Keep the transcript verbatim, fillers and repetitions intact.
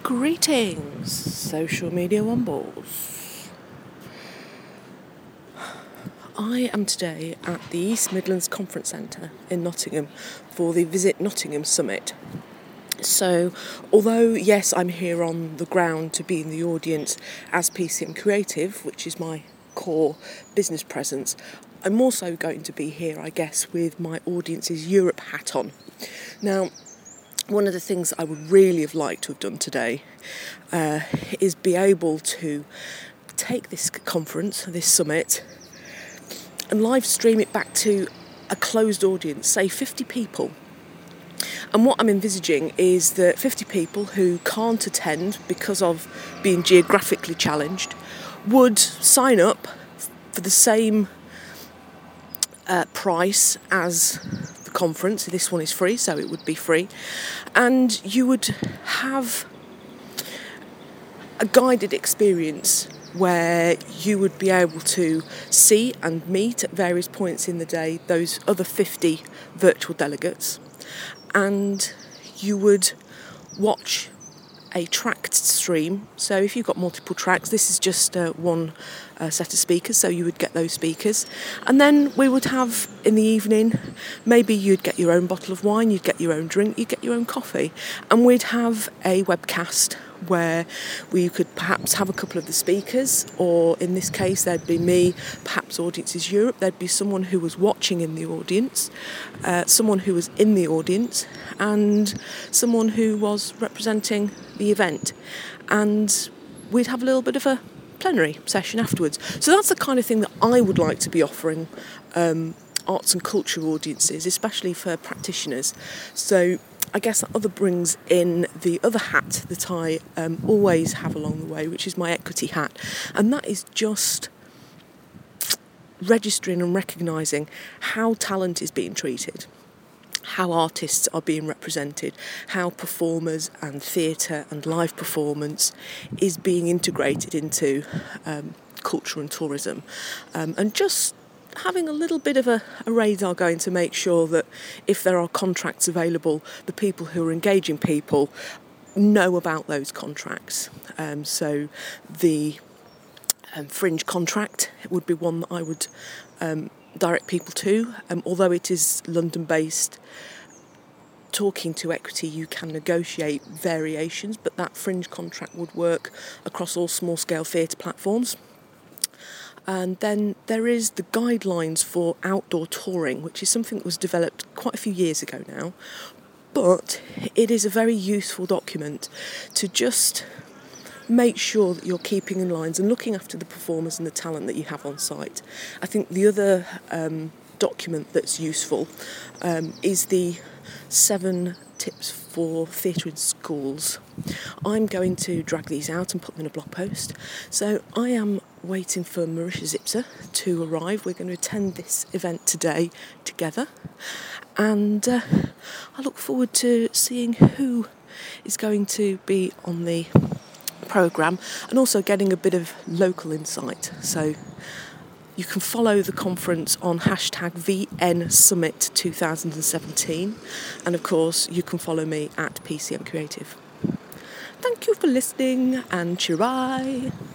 Greetings, social media wombles. I am today at the East Midlands Conference Centre in Nottingham for the Visit Nottingham Summit. So, although yes, I'm here on the ground to be in the audience as P C M Creative, which is my core business presence, I'm also going to be here, I guess, with my Audiences Europe hat on. Now, one of the things I would really have liked to have done today uh, is be able to take this conference, this summit, and live stream it back to a closed audience, say fifty people. And what I'm envisaging is that fifty people who can't attend because of being geographically challenged would sign up for the same uh, price as the conference. This one is free, so it would be free. And you would have a guided experience where you would be able to see and meet at various points in the day those other fifty virtual delegates. And you would watch a tracked stream. So if you've got multiple tracks, this is just uh, one uh, set of speakers, so you would get those speakers. And then we would have, in the evening, maybe you'd get your own bottle of wine, you'd get your own drink, you'd get your own coffee. And we'd have a webcast where we could perhaps have a couple of the speakers, or in this case there'd be me, perhaps Audiences Europe, there'd be someone who was watching in the audience, uh, someone who was in the audience, and someone who was representing the event. And we'd have a little bit of a plenary session afterwards. So that's the kind of thing that I would like to be offering um, arts and culture audiences, especially for practitioners. So I guess that other brings in the other hat that I um, always have along the way, which is my equity hat. And that is just registering and recognising how talent is being treated, how artists are being represented, how performers and theatre and live performance is being integrated into um, culture and tourism. Um, and just having a little bit of a, a radar going to make sure that if there are contracts available, the people who are engaging people know about those contracts. Um, so the um, fringe contract would be one that I would um, direct people to. Um, although it is London-based, talking to Equity, you can negotiate variations, but that fringe contract would work across all small-scale theatre platforms. And then there is the guidelines for outdoor touring, which is something that was developed quite a few years ago now. But it is a very useful document to just make sure that you're keeping in lines and looking after the performers and the talent that you have on site. I think the other um, document that's useful um, is the seven tips for theatre in schools. I'm going to drag these out and put them in a blog post. So I am waiting for Marisha Zipser to arrive. We're going to attend this event today together. And uh, I look forward to seeing who is going to be on the programme and also getting a bit of local insight. So you can follow the conference on hashtag V N Summit twenty seventeen, and of course you can follow me at P C M Creative. Thank you for listening, and cheerai!